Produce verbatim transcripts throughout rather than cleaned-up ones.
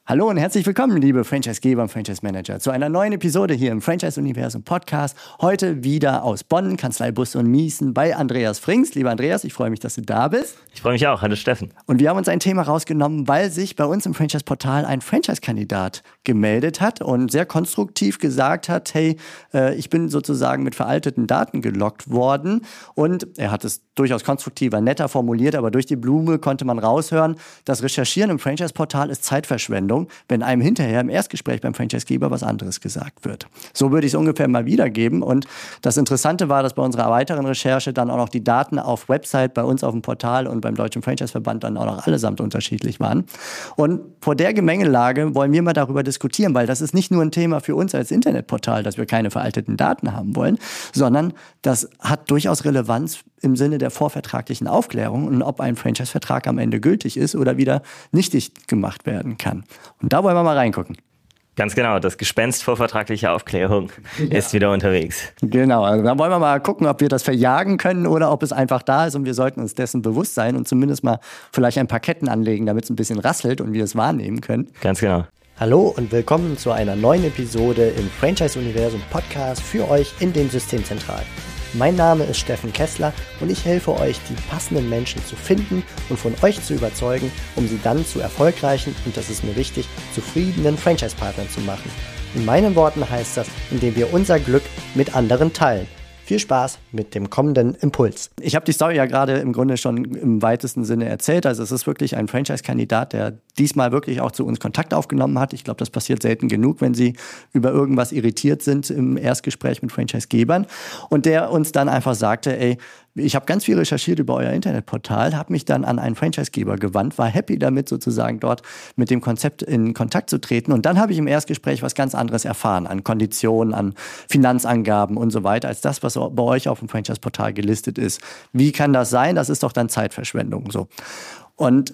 Hallo und herzlich willkommen, liebe Franchisegeber und Franchise-Manager, zu einer neuen Episode hier im Franchise-Universum Podcast. Heute wieder aus Bonn, Kanzlei Busse und Miesen bei Andreas Frings. Lieber Andreas, ich freue mich, dass du da bist. Ich freue mich auch. Hallo Steffen. Und wir haben uns ein Thema rausgenommen, weil sich bei uns im Franchise-Portal ein Franchise-Kandidat gemeldet hat und sehr konstruktiv gesagt hat, hey, äh, ich bin sozusagen mit veralteten Daten gelockt worden. Und er hat es durchaus konstruktiver, netter formuliert, aber durch die Blume konnte man raushören, das Recherchieren im Franchise-Portal ist Zeitverschwendung, wenn einem hinterher im Erstgespräch beim Franchisegeber was anderes gesagt wird. So würde ich es ungefähr mal wiedergeben. Und das Interessante war, dass bei unserer weiteren Recherche dann auch noch die Daten auf Website, bei uns auf dem Portal und beim Deutschen Franchise-Verband dann auch noch allesamt unterschiedlich waren. Und vor der Gemengelage wollen wir mal darüber diskutieren, weil das ist nicht nur ein Thema für uns als Internetportal, dass wir keine veralteten Daten haben wollen, sondern das hat durchaus Relevanz im Sinne der vorvertraglichen Aufklärung und ob ein Franchise-Vertrag am Ende gültig ist oder wieder nichtig gemacht werden kann. Und da wollen wir mal reingucken. Ganz genau, das Gespenst vorvertragliche Aufklärung ja. ist wieder unterwegs. Genau, also da wollen wir mal gucken, ob wir das verjagen können oder ob es einfach da ist und wir sollten uns dessen bewusst sein und zumindest mal vielleicht ein paar Ketten anlegen, damit es ein bisschen rasselt und wir es wahrnehmen können. Ganz genau. Hallo und willkommen zu einer neuen Episode im Franchise-Universum Podcast für euch in den Systemzentralen. Mein Name ist Steffen Kessler und ich helfe euch, die passenden Menschen zu finden und von euch zu überzeugen, um sie dann zu erfolgreichen und, das ist mir wichtig, zufriedenen Franchise-Partnern zu machen. In meinen Worten heißt das, indem wir unser Glück mit anderen teilen. Viel Spaß mit dem kommenden Impuls. Ich habe die Story ja gerade im Grunde schon im weitesten Sinne erzählt. Also es ist wirklich ein Franchise-Kandidat, der diesmal wirklich auch zu uns Kontakt aufgenommen hat. Ich glaube, das passiert selten genug, wenn Sie über irgendwas irritiert sind im Erstgespräch mit Franchise-Gebern. Und der uns dann einfach sagte, ey, ich habe ganz viel recherchiert über euer Internetportal, habe mich dann an einen Franchisegeber gewandt, war happy damit, sozusagen dort mit dem Konzept in Kontakt zu treten. Und dann habe ich im Erstgespräch was ganz anderes erfahren, an Konditionen, an Finanzangaben und so weiter, als das, was bei euch auf dem Franchise-Portal gelistet ist. Wie kann das sein? Das ist doch dann Zeitverschwendung. So. Und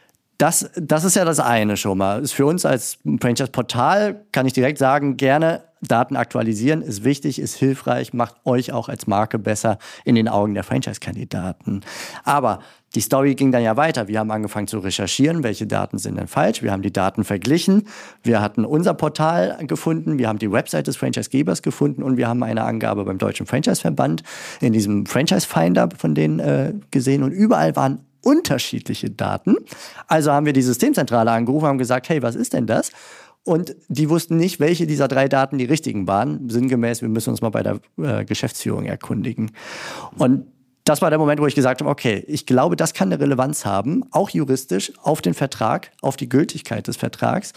das, das ist ja das eine schon mal. Ist für uns als Franchise-Portal, kann ich direkt sagen, gerne Daten aktualisieren, ist wichtig, ist hilfreich, macht euch auch als Marke besser in den Augen der Franchise-Kandidaten. Aber die Story ging dann ja weiter. Wir haben angefangen zu recherchieren, welche Daten sind denn falsch. Wir haben die Daten verglichen. Wir hatten unser Portal gefunden. Wir haben die Website des Franchisegebers gefunden und wir haben eine Angabe beim Deutschen Franchise-Verband in diesem Franchise-Finder von denen äh, gesehen. Und überall waren unterschiedliche Daten. Also haben wir die Systemzentrale angerufen und haben gesagt, hey, was ist denn das? Und die wussten nicht, welche dieser drei Daten die richtigen waren. Sinngemäß, wir müssen uns mal bei der äh, Geschäftsführung erkundigen. Und das war der Moment, wo ich gesagt habe, okay, ich glaube, das kann eine Relevanz haben, auch juristisch, auf den Vertrag, auf die Gültigkeit des Vertrags.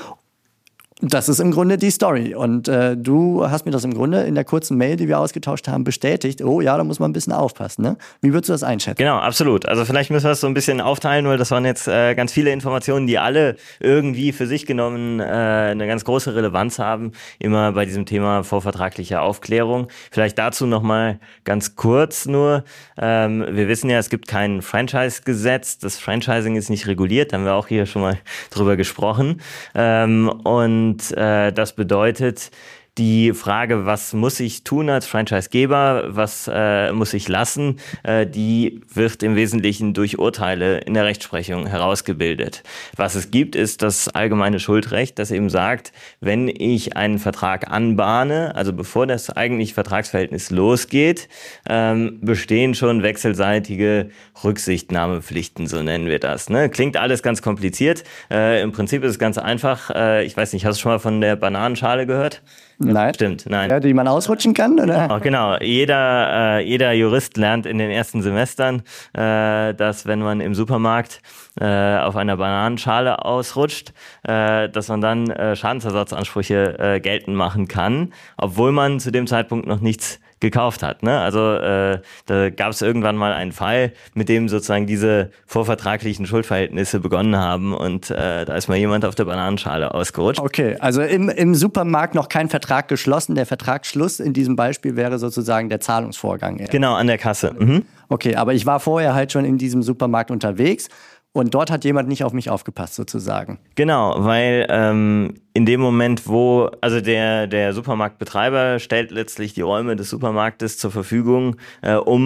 Das ist im Grunde die Story. Und äh, du hast mir das im Grunde in der kurzen Mail, die wir ausgetauscht haben, bestätigt. Oh ja, da muss man ein bisschen aufpassen. Ne? Wie würdest du das einschätzen? Genau, absolut. Also vielleicht müssen wir das so ein bisschen aufteilen, weil das waren jetzt äh, ganz viele Informationen, die alle irgendwie für sich genommen äh, eine ganz große Relevanz haben. Immer bei diesem Thema vorvertragliche Aufklärung. Vielleicht dazu nochmal ganz kurz nur. Ähm, wir wissen ja, es gibt kein Franchise-Gesetz. Das Franchising ist nicht reguliert. Da haben wir auch hier schon mal drüber gesprochen. Ähm, und Und äh, das bedeutet, die Frage, was muss ich tun als Franchisegeber, was äh, muss ich lassen, äh, die wird im Wesentlichen durch Urteile in der Rechtsprechung herausgebildet. Was es gibt, ist das allgemeine Schuldrecht, das eben sagt, wenn ich einen Vertrag anbahne, also bevor das eigentliche Vertragsverhältnis losgeht, ähm, bestehen schon wechselseitige Rücksichtnahmepflichten, so nennen wir das. Ne? Klingt alles ganz kompliziert. Äh, im Prinzip ist es ganz einfach. Äh, ich weiß nicht, hast du schon mal von der Bananenschale gehört? Nein. Stimmt, nein. Ja, die man ausrutschen kann, oder? Auch genau. Jeder, äh, jeder Jurist lernt in den ersten Semestern, äh, dass wenn man im Supermarkt äh, auf einer Bananenschale ausrutscht, äh, dass man dann äh, Schadensersatzansprüche äh, geltend machen kann, obwohl man zu dem Zeitpunkt noch nichts gekauft hat. Ne? Also äh, da gab es irgendwann mal einen Fall, mit dem sozusagen diese vorvertraglichen Schuldverhältnisse begonnen haben und äh, da ist mal jemand auf der Bananenschale ausgerutscht. Okay, also im, im Supermarkt noch kein Vertrag geschlossen. Der Vertragsschluss in diesem Beispiel wäre sozusagen der Zahlungsvorgang. Genau, an der Kasse. Mhm. Okay, aber ich war vorher halt schon in diesem Supermarkt unterwegs. Und dort hat jemand nicht auf mich aufgepasst, sozusagen. Genau, weil ähm, in dem Moment, wo, also der, der Supermarktbetreiber stellt letztlich die Räume des Supermarktes zur Verfügung, äh, um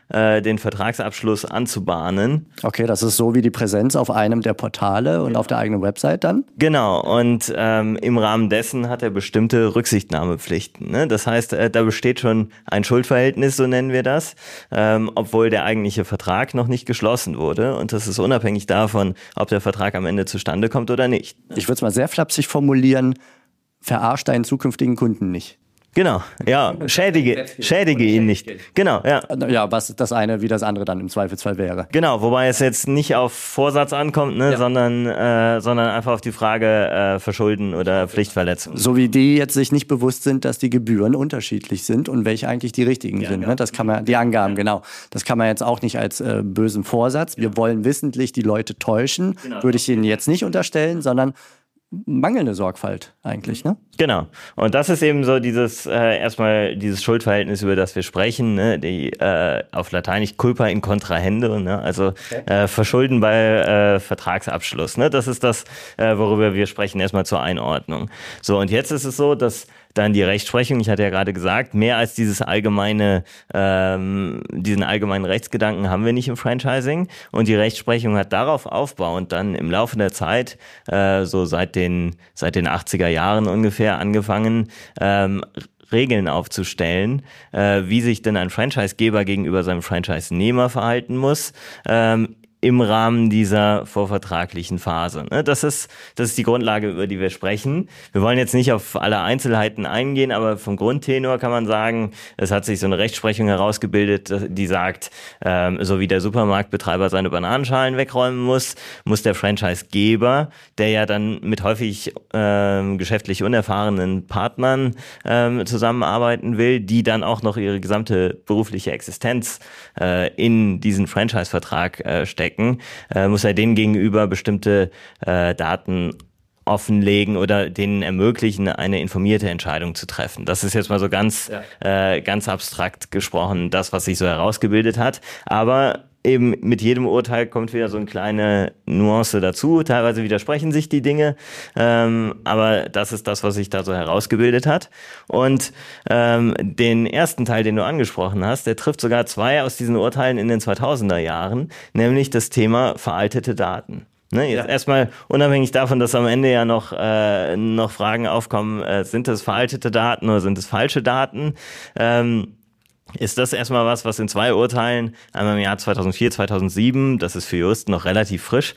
äh, den Vertragsabschluss anzubahnen. Okay, das ist so wie die Präsenz auf einem der Portale und auf der eigenen Website dann? Genau, und ähm, im Rahmen dessen hat er bestimmte Rücksichtnahmepflichten. Ne? Das heißt, äh, da besteht schon ein Schuldverhältnis, so nennen wir das, ähm, obwohl der eigentliche Vertrag noch nicht geschlossen wurde. Und das ist unabhängig davon, ob der Vertrag am Ende zustande kommt oder nicht. Ich würde es mal sehr flapsig formulieren, verarscht deinen zukünftigen Kunden nicht. Genau, ja, schädige, schädige ihn nicht. Genau, ja. Ja, was das eine wie das andere dann im Zweifelsfall wäre. Genau, wobei es jetzt nicht auf Vorsatz ankommt, ne, ja. sondern, äh, sondern einfach auf die Frage äh, Verschulden oder Pflichtverletzung. So wie die jetzt sich nicht bewusst sind, dass die Gebühren unterschiedlich sind und welche eigentlich die richtigen die sind. Ne? Das kann man, die Angaben, genau. Das kann man jetzt auch nicht als äh, bösen Vorsatz. Wir ja. wollen wissentlich die Leute täuschen, genau. würde ich ihnen jetzt nicht unterstellen, sondern mangelnde Sorgfalt eigentlich, ne? Genau. Und das ist eben so dieses, äh, erstmal dieses Schuldverhältnis, über das wir sprechen, ne? Die, äh, auf Lateinisch culpa in contrahendo, ne? Also okay. äh, Verschulden bei äh, Vertragsabschluss, ne? Das ist das, äh, worüber wir sprechen, erstmal zur Einordnung. So, und jetzt ist es so, dass dann die Rechtsprechung, ich hatte ja gerade gesagt, mehr als dieses allgemeine, ähm, diesen allgemeinen Rechtsgedanken haben wir nicht im Franchising. Und die Rechtsprechung hat darauf aufbauend dann im Laufe der Zeit, äh, so seit den, seit den achtziger Jahren ungefähr angefangen, ähm, Regeln aufzustellen, äh, wie sich denn ein Franchisegeber gegenüber seinem Franchise-Nehmer verhalten muss, ähm, im Rahmen dieser vorvertraglichen Phase. Das ist, das ist die Grundlage, über die wir sprechen. Wir wollen jetzt nicht auf alle Einzelheiten eingehen, aber vom Grundtenor kann man sagen, es hat sich so eine Rechtsprechung herausgebildet, die sagt, ähm, so wie der Supermarktbetreiber seine Bananenschalen wegräumen muss, muss der Franchisegeber, der ja dann mit häufig ähm, geschäftlich unerfahrenen Partnern ähm, zusammenarbeiten will, die dann auch noch ihre gesamte berufliche Existenz äh, in diesen Franchise-Vertrag äh, stecken, Äh, muss er denen gegenüber bestimmte äh, Daten offenlegen oder denen ermöglichen, eine informierte Entscheidung zu treffen. Das ist jetzt mal so ganz, ja. äh, ganz abstrakt gesprochen, das, was sich so herausgebildet hat. Aber eben mit jedem Urteil kommt wieder so eine kleine Nuance dazu. Teilweise widersprechen sich die Dinge, ähm, aber das ist das, was sich da so herausgebildet hat. Und ähm, den ersten Teil, den du angesprochen hast, der trifft sogar zwei aus diesen Urteilen in den zweitausender Jahren, nämlich das Thema veraltete Daten. Ne, jetzt ja. erstmal unabhängig davon, dass am Ende ja noch, äh, noch Fragen aufkommen, äh, sind das veraltete Daten oder sind es falsche Daten? Ähm, ist das erstmal was, was in zwei Urteilen, einmal im Jahr zweitausendvier, zweitausendsieben, das ist für Juristen noch relativ frisch.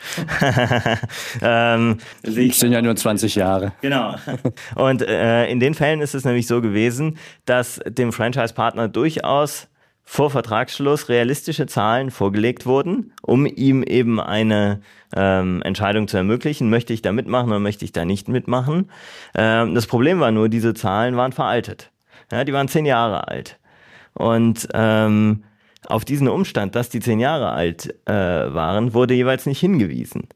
ähm, das sind ja nur zwanzig Jahre. Genau. Und äh, in den Fällen ist es nämlich so gewesen, dass dem Franchise-Partner durchaus vor Vertragsschluss realistische Zahlen vorgelegt wurden, um ihm eben eine ähm, Entscheidung zu ermöglichen, möchte ich da mitmachen oder möchte ich da nicht mitmachen. Ähm, das Problem war nur, diese Zahlen waren veraltet. Ja, die waren zehn Jahre alt. Und ähm, auf diesen Umstand, dass die zehn Jahre alt äh, waren, wurde jeweils nicht hingewiesen.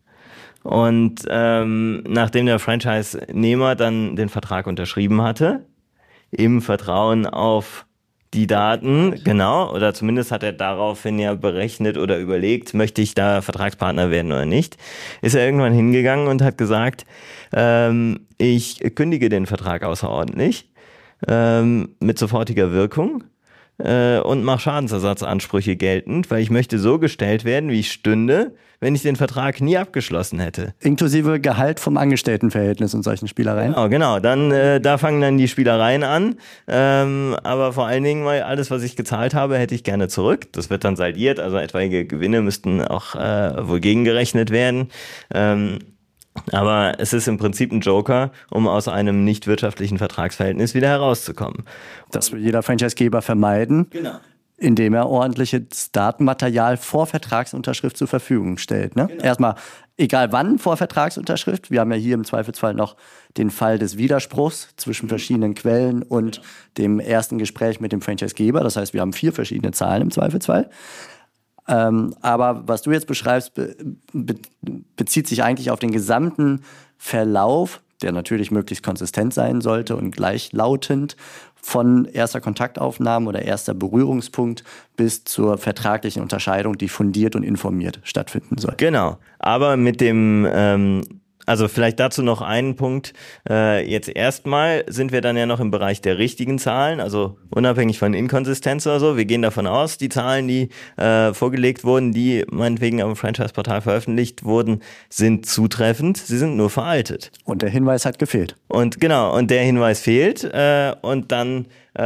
Und ähm, nachdem der Franchise-Nehmer dann den Vertrag unterschrieben hatte, im Vertrauen auf die Daten, genau, oder zumindest hat er daraufhin ja berechnet oder überlegt, möchte ich da Vertragspartner werden oder nicht, ist er irgendwann hingegangen und hat gesagt, ähm, ich kündige den Vertrag außerordentlich ähm, mit sofortiger Wirkung äh, und mache Schadensersatzansprüche geltend, weil ich möchte so gestellt werden, wie ich stünde, wenn ich den Vertrag nie abgeschlossen hätte. Inklusive Gehalt vom Angestelltenverhältnis und solchen Spielereien? Genau, genau. Dann, äh, da fangen dann die Spielereien an. Ähm, aber vor allen Dingen, weil alles, was ich gezahlt habe, hätte ich gerne zurück. Das wird dann saldiert, also etwaige Gewinne müssten auch äh, wohl gegengerechnet werden. Ähm, aber es ist im Prinzip ein Joker, um aus einem nicht wirtschaftlichen Vertragsverhältnis wieder herauszukommen. Das will jeder Franchisegeber vermeiden. Genau. Indem er ordentliches Datenmaterial vor Vertragsunterschrift zur Verfügung stellt. Ne? Genau. Erstmal, egal wann vor Vertragsunterschrift, wir haben ja hier im Zweifelsfall noch den Fall des Widerspruchs zwischen verschiedenen Quellen und genau. dem ersten Gespräch mit dem Franchisegeber. Das heißt, wir haben vier verschiedene Zahlen im Zweifelsfall. Ähm, aber was du jetzt beschreibst, be- be- bezieht sich eigentlich auf den gesamten Verlauf, der natürlich möglichst konsistent sein sollte und gleichlautend, von erster Kontaktaufnahme oder erster Berührungspunkt bis zur vertraglichen Unterscheidung, die fundiert und informiert stattfinden soll. Genau, aber mit dem, ähm, Also vielleicht dazu noch einen Punkt. Äh, jetzt erstmal sind wir dann ja noch im Bereich der richtigen Zahlen, also unabhängig von Inkonsistenz oder so. Wir gehen davon aus, die Zahlen, die äh, vorgelegt wurden, die meinetwegen am Franchise-Portal veröffentlicht wurden, sind zutreffend. Sie sind nur veraltet. Und der Hinweis hat gefehlt. Und genau, und der Hinweis fehlt. Äh, und dann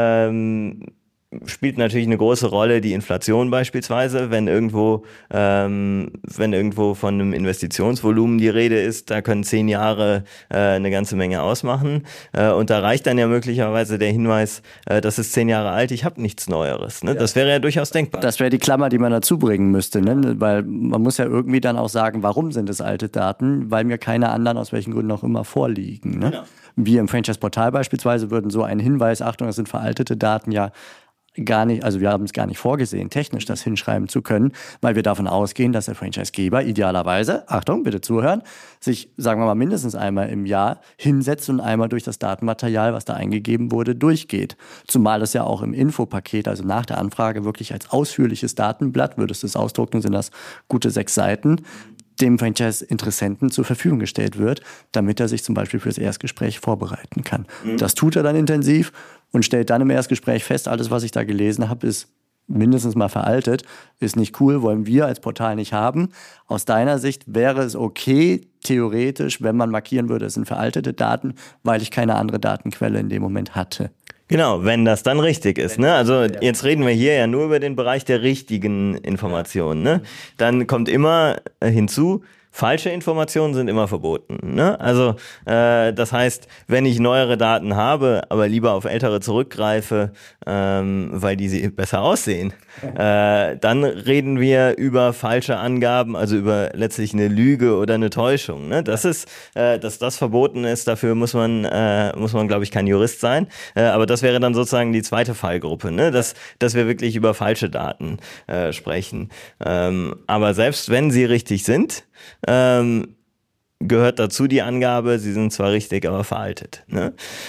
ähm, spielt natürlich eine große Rolle die Inflation beispielsweise, wenn irgendwo, ähm, wenn irgendwo von einem Investitionsvolumen die Rede ist, da können zehn Jahre äh, eine ganze Menge ausmachen. Äh, und da reicht dann ja möglicherweise der Hinweis, äh, das ist zehn Jahre alt, ich habe nichts Neueres. Ne? Ja. Das wäre ja durchaus denkbar. Das wäre die Klammer, die man dazu bringen müsste, ne? Weil man muss ja irgendwie dann auch sagen, warum sind es alte Daten? Weil mir keine anderen aus welchen Gründen auch immer vorliegen. Ne? Genau. Wir im Franchise-Portal beispielsweise würden so einen Hinweis, Achtung, das sind veraltete Daten, ja gar nicht, also wir haben es gar nicht vorgesehen, technisch das hinschreiben zu können, weil wir davon ausgehen, dass der Franchisegeber idealerweise, Achtung, bitte zuhören, sich, sagen wir mal, mindestens einmal im Jahr hinsetzt und einmal durch das Datenmaterial, was da eingegeben wurde, durchgeht. Zumal es ja auch im Infopaket, also nach der Anfrage, wirklich als ausführliches Datenblatt, würdest du es ausdrucken, sind das gute sechs Seiten, dem Franchise-Interessenten zur Verfügung gestellt wird, damit er sich zum Beispiel fürs Erstgespräch vorbereiten kann. Mhm. Das tut er dann intensiv und stellt dann im Erstgespräch fest, alles, was ich da gelesen habe, ist mindestens mal veraltet, ist nicht cool, wollen wir als Portal nicht haben. Aus deiner Sicht wäre es okay, theoretisch, wenn man markieren würde, es sind veraltete Daten, weil ich keine andere Datenquelle in dem Moment hatte. Genau, wenn das dann richtig ist. Ne? Also jetzt reden wir hier ja nur über den Bereich der richtigen Informationen. Ne? Dann kommt immer hinzu, falsche Informationen sind immer verboten. Ne? Also äh, das heißt, wenn ich neuere Daten habe, aber lieber auf ältere zurückgreife, ähm, weil die sie besser aussehen, äh, dann reden wir über falsche Angaben, also über letztlich eine Lüge oder eine Täuschung. Ne? Das ist, äh, dass das verboten ist, dafür muss man, äh, muss man, glaube ich, kein Jurist sein. Äh, aber das wäre dann sozusagen die zweite Fallgruppe, ne? dass, dass wir wirklich über falsche Daten äh, sprechen. Ähm, aber selbst wenn sie richtig sind, Ähm, gehört dazu die Angabe, sie sind zwar richtig, aber veraltet. Ne?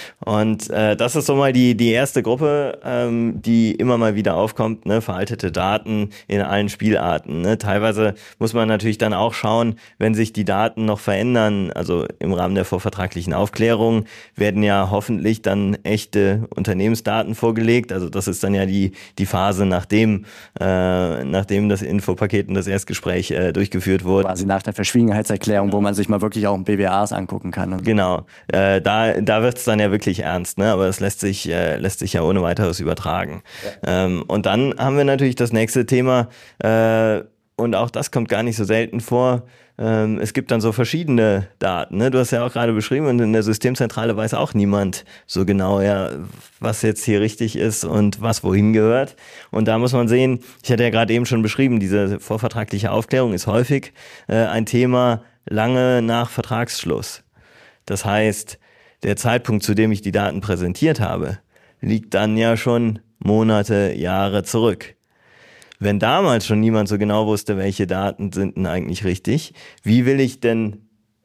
Und äh, das ist so mal die die erste Gruppe, ähm, die immer mal wieder aufkommt, ne? Veraltete Daten in allen Spielarten. Ne? Teilweise muss man natürlich dann auch schauen, wenn sich die Daten noch verändern, also im Rahmen der vorvertraglichen Aufklärung werden ja hoffentlich dann echte Unternehmensdaten vorgelegt. Also das ist dann ja die die Phase, nachdem äh, nachdem das Infopaket und das Erstgespräch äh, durchgeführt wurde. Quasi nach der Verschwiegenheitserklärung, wo man sich mal wirklich auch ein B W As angucken kann. Genau, äh, da da wird's dann ja wirklich ernst, ne? Aber es lässt sich äh, lässt sich ja ohne weiteres übertragen. Ja. Ähm, und dann haben wir natürlich das nächste Thema, äh, und auch das kommt gar nicht so selten vor. Ähm, es gibt dann so verschiedene Daten, ne? Du hast ja auch gerade beschrieben, und in der Systemzentrale weiß auch niemand so genau, ja, was jetzt hier richtig ist und was wohin gehört. Und da muss man sehen, ich hatte ja gerade eben schon beschrieben, diese vorvertragliche Aufklärung ist häufig äh, ein Thema lange nach Vertragsschluss. Das heißt, der Zeitpunkt, zu dem ich die Daten präsentiert habe, liegt dann ja schon Monate, Jahre zurück. Wenn damals schon niemand so genau wusste, welche Daten sind denn eigentlich richtig, wie will ich denn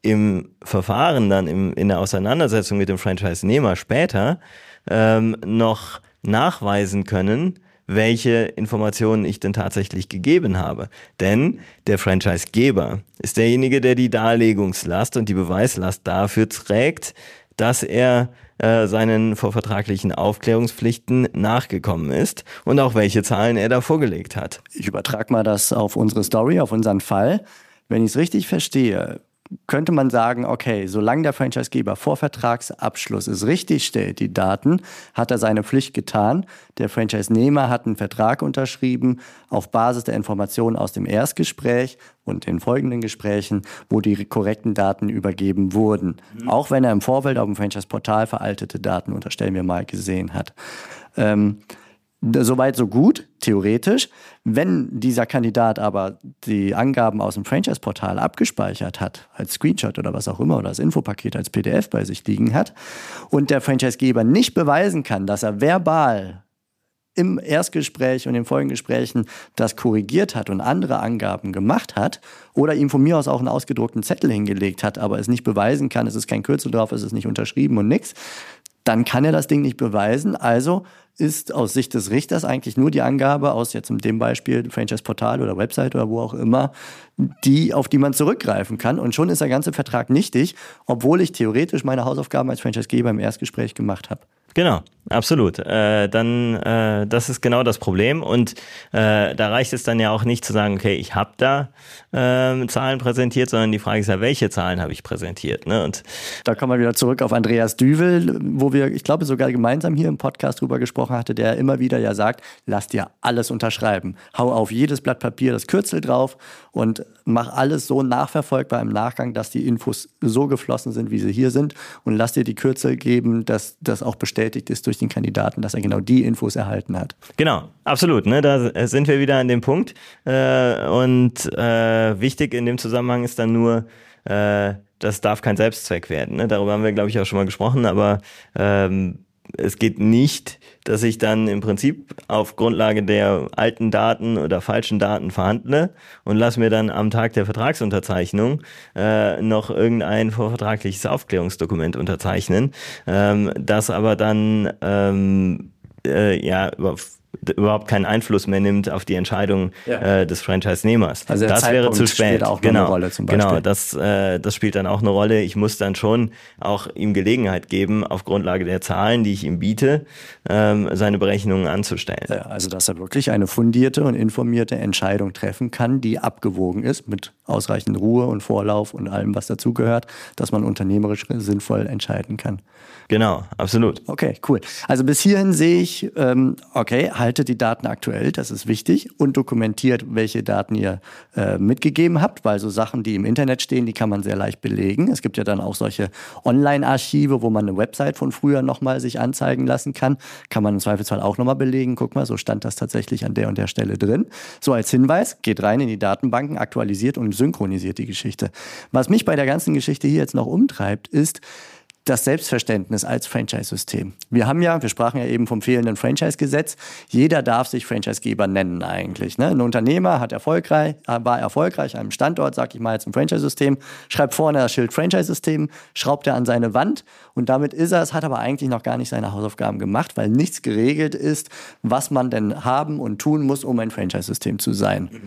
im Verfahren dann, im, in der Auseinandersetzung mit dem Franchise-Nehmer später ähm, noch nachweisen können, welche Informationen ich denn tatsächlich gegeben habe. Denn der Franchisegeber ist derjenige, der die Darlegungslast und die Beweislast dafür trägt, dass er äh, seinen vorvertraglichen Aufklärungspflichten nachgekommen ist und auch welche Zahlen er da vorgelegt hat. Ich übertrage mal das auf unsere Story, auf unseren Fall. Wenn ich es richtig verstehe, könnte man sagen, okay, solange der Franchisegeber vor Vertragsabschluss es richtig stellt, die Daten, hat er seine Pflicht getan. Der Franchise-Nehmer hat einen Vertrag unterschrieben auf Basis der Informationen aus dem Erstgespräch und den folgenden Gesprächen, wo die korrekten Daten übergeben wurden. Mhm. Auch wenn er im Vorfeld auf dem Franchise-Portal veraltete Daten, unterstellen wir mal, gesehen hat. Ähm, Soweit so gut, theoretisch. Wenn dieser Kandidat aber die Angaben aus dem Franchise-Portal abgespeichert hat, als Screenshot oder was auch immer, oder das Infopaket als P D F bei sich liegen hat, und der Franchisegeber nicht beweisen kann, dass er verbal im Erstgespräch und in den Folgengesprächen das korrigiert hat und andere Angaben gemacht hat oder ihm von mir aus auch einen ausgedruckten Zettel hingelegt hat, aber es nicht beweisen kann, es ist kein Kürzel drauf, es ist nicht unterschrieben und nix, dann kann er das Ding nicht beweisen. Also ist aus Sicht des Richters eigentlich nur die Angabe aus jetzt in dem Beispiel Franchise-Portal oder Website oder wo auch immer, die, auf die man zurückgreifen kann. Und schon ist der ganze Vertrag nichtig, obwohl ich theoretisch meine Hausaufgaben als Franchisegeber im Erstgespräch gemacht habe. Genau, absolut. Äh, dann, äh, das ist genau das Problem und äh, da reicht es dann ja auch nicht zu sagen, okay, ich habe da äh, Zahlen präsentiert, sondern die Frage ist ja, welche Zahlen habe ich präsentiert? Ne? Und da kommen wir wieder zurück auf Andreas Düvel, wo wir, ich glaube, sogar gemeinsam hier im Podcast drüber gesprochen hatte, der immer wieder ja sagt, lass dir alles unterschreiben. Hau auf jedes Blatt Papier das Kürzel drauf und mach alles so nachverfolgbar im Nachgang, dass die Infos so geflossen sind, wie sie hier sind und lass dir die Kürzel geben, dass das auch bestätigt ist durch den Kandidaten, dass er genau die Infos erhalten hat. Genau, absolut. Ne? Da sind wir wieder an dem Punkt. Äh, und äh, wichtig in dem Zusammenhang ist dann nur, äh, das darf kein Selbstzweck werden. Ne? Darüber haben wir, glaube ich, auch schon mal gesprochen, aber ähm, es geht nicht, dass ich dann im Prinzip auf Grundlage der alten Daten oder falschen Daten verhandle und lasse mir dann am Tag der Vertragsunterzeichnung äh, noch irgendein vorvertragliches Aufklärungsdokument unterzeichnen, ähm, das aber dann ähm, äh, ja über überhaupt keinen Einfluss mehr nimmt auf die Entscheidung ja. äh, des Franchise-Nehmers. Also der das Zeitpunkt wäre zu spät. Spielt auch genau, eine Rolle zum Beispiel. Genau, das, äh, das spielt dann auch eine Rolle. Ich muss dann schon auch ihm Gelegenheit geben, auf Grundlage der Zahlen, die ich ihm biete, ähm, seine Berechnungen anzustellen. Ja, also dass er wirklich eine fundierte und informierte Entscheidung treffen kann, die abgewogen ist mit ausreichend Ruhe und Vorlauf und allem, was dazugehört, dass man unternehmerisch sinnvoll entscheiden kann. Genau, absolut. Okay, cool. Also bis hierhin sehe ich, ähm, okay, haltet die Daten aktuell, das ist wichtig, und dokumentiert, welche Daten ihr äh, mitgegeben habt, weil so Sachen, die im Internet stehen, die kann man sehr leicht belegen. Es gibt ja dann auch solche Online-Archive, wo man eine Website von früher nochmal sich anzeigen lassen kann. Kann man im Zweifelsfall auch nochmal belegen. Guck mal, so stand das tatsächlich an der und der Stelle drin. So als Hinweis, geht rein in die Datenbanken, aktualisiert und synchronisiert die Geschichte. Was mich bei der ganzen Geschichte hier jetzt noch umtreibt, ist das Selbstverständnis als Franchise-System. Wir haben ja, wir sprachen ja eben vom fehlenden Franchise-Gesetz. Jeder darf sich Franchisegeber nennen eigentlich. Ne? Ein Unternehmer hat erfolgreich, war erfolgreich an einem Standort, sag ich mal jetzt im Franchise-System, schreibt vorne das Schild Franchise-System, schraubt er an seine Wand und damit ist er es, hat aber eigentlich noch gar nicht seine Hausaufgaben gemacht, weil nichts geregelt ist, was man denn haben und tun muss, um ein Franchise-System zu sein. Mhm.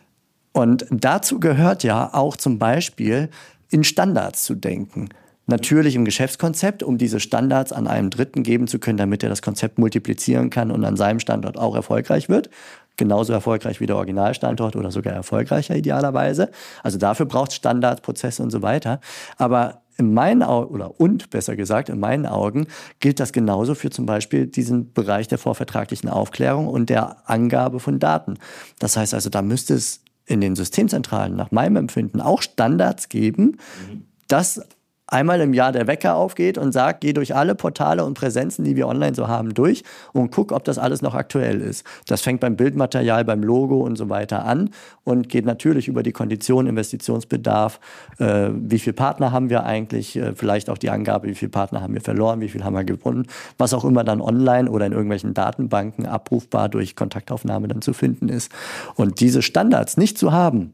Und dazu gehört ja auch zum Beispiel, in Standards zu denken. Natürlich im Geschäftskonzept, um diese Standards an einem Dritten geben zu können, damit er das Konzept multiplizieren kann und an seinem Standort auch erfolgreich wird. Genauso erfolgreich wie der Originalstandort oder sogar erfolgreicher idealerweise. Also dafür braucht es Standards, Prozesse und so weiter. Aber in meinen Augen, oder und besser gesagt, in meinen Augen gilt das genauso für zum Beispiel diesen Bereich der vorvertraglichen Aufklärung und der Angabe von Daten. Das heißt also, da müsste es in den Systemzentralen nach meinem Empfinden auch Standards geben, mhm. dass einmal im Jahr der Wecker aufgeht und sagt, geh durch alle Portale und Präsenzen, die wir online so haben, durch und guck, ob das alles noch aktuell ist. Das fängt beim Bildmaterial, beim Logo und so weiter an und geht natürlich über die Kondition, Investitionsbedarf, äh, wie viele Partner haben wir eigentlich, äh, vielleicht auch die Angabe, wie viele Partner haben wir verloren, wie viel haben wir gewonnen, was auch immer dann online oder in irgendwelchen Datenbanken abrufbar durch Kontaktaufnahme dann zu finden ist. Und diese Standards nicht zu haben,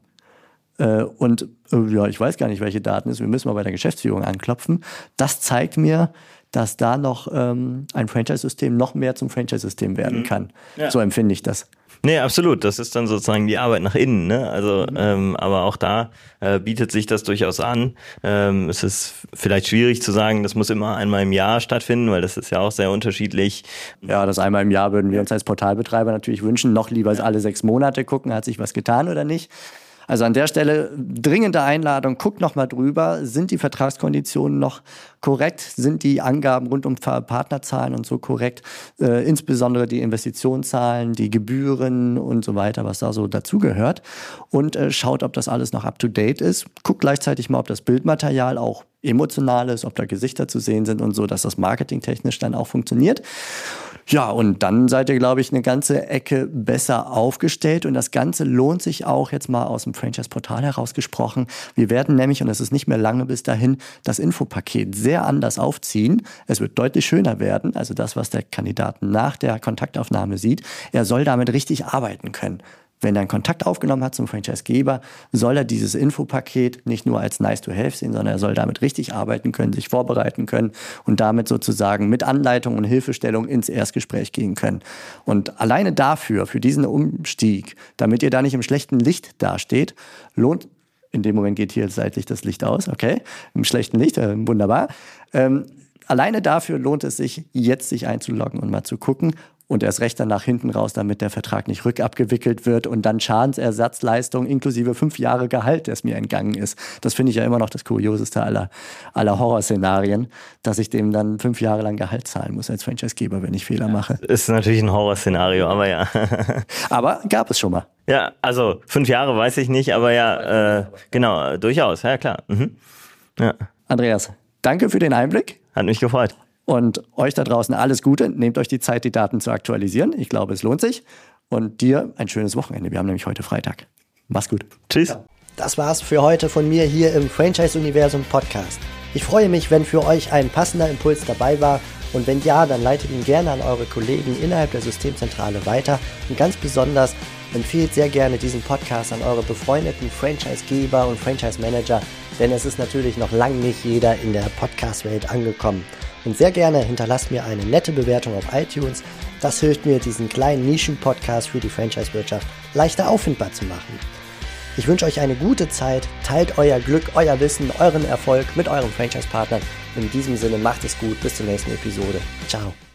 Äh, und äh, ja, ich weiß gar nicht, welche Daten es ist. Wir müssen mal bei der Geschäftsführung anklopfen. Das zeigt mir, dass da noch ähm, ein Franchise-System noch mehr zum Franchise-System werden mhm. kann. Ja. So empfinde ich das. Nee, absolut. Das ist dann sozusagen die Arbeit nach innen. Ne? Also, mhm. ähm, aber auch da äh, bietet sich das durchaus an. Ähm, es ist vielleicht schwierig zu sagen, das muss immer einmal im Jahr stattfinden, weil das ist ja auch sehr unterschiedlich. Ja, das einmal im Jahr würden wir uns als Portalbetreiber natürlich wünschen. Noch lieber als alle sechs Monate gucken, hat sich was getan oder nicht. Also an der Stelle dringende Einladung, guckt noch mal drüber, sind die Vertragskonditionen noch korrekt, sind die Angaben rund um Partnerzahlen und so korrekt, äh, insbesondere die Investitionszahlen, die Gebühren und so weiter, was da so dazugehört und äh, schaut, ob das alles noch up-to-date ist, guckt gleichzeitig mal, ob das Bildmaterial auch emotional ist, ob da Gesichter zu sehen sind und so, dass das marketingtechnisch dann auch funktioniert. Ja, und dann seid ihr, glaube ich, eine ganze Ecke besser aufgestellt. Und das Ganze lohnt sich auch jetzt mal aus dem Franchise-Portal herausgesprochen. Wir werden nämlich, und es ist nicht mehr lange bis dahin, das Infopaket sehr anders aufziehen. Es wird deutlich schöner werden. Also das, was der Kandidat nach der Kontaktaufnahme sieht. Er soll damit richtig arbeiten können. Wenn er einen Kontakt aufgenommen hat zum Franchisegeber, soll er dieses Infopaket nicht nur als nice to have sehen, sondern er soll damit richtig arbeiten können, sich vorbereiten können und damit sozusagen mit Anleitung und Hilfestellung ins Erstgespräch gehen können. Und alleine dafür, für diesen Umstieg, damit ihr da nicht im schlechten Licht dasteht, lohnt, in dem Moment geht hier seitlich das Licht aus, okay, im schlechten Licht, äh, wunderbar. Ähm, alleine dafür lohnt es sich, jetzt sich einzuloggen und mal zu gucken, und erst recht dann nach hinten raus, damit der Vertrag nicht rückabgewickelt wird und dann Schadensersatzleistung inklusive fünf Jahre Gehalt, das mir entgangen ist. Das finde ich ja immer noch das Kurioseste aller, aller Horrorszenarien, dass ich dem dann fünf Jahre lang Gehalt zahlen muss als Franchisegeber, wenn ich Fehler mache. Ist natürlich ein Horrorszenario, aber ja. Aber gab es schon mal. Ja, also fünf Jahre weiß ich nicht, aber ja, äh, genau, durchaus, ja klar. Mhm. Ja. Andreas, danke für den Einblick. Hat mich gefreut. Und euch da draußen alles Gute. Nehmt euch die Zeit, die Daten zu aktualisieren. Ich glaube, es lohnt sich. Und dir ein schönes Wochenende. Wir haben nämlich heute Freitag. Mach's gut. Tschüss. Ja. Das war's für heute von mir hier im Franchise-Universum Podcast. Ich freue mich, wenn für euch ein passender Impuls dabei war. Und wenn ja, dann leitet ihn gerne an eure Kollegen innerhalb der Systemzentrale weiter. Und ganz besonders empfehlt sehr gerne diesen Podcast an eure befreundeten Franchise-Geber und Franchise-Manager. Denn es ist natürlich noch lange nicht jeder in der Podcast-Welt angekommen. Und sehr gerne hinterlasst mir eine nette Bewertung auf iTunes. Das hilft mir, diesen kleinen Nischen-Podcast für die Franchise-Wirtschaft leichter auffindbar zu machen. Ich wünsche euch eine gute Zeit, teilt euer Glück, euer Wissen, euren Erfolg mit euren Franchise-Partnern. In diesem Sinne macht es gut, bis zur nächsten Episode. Ciao.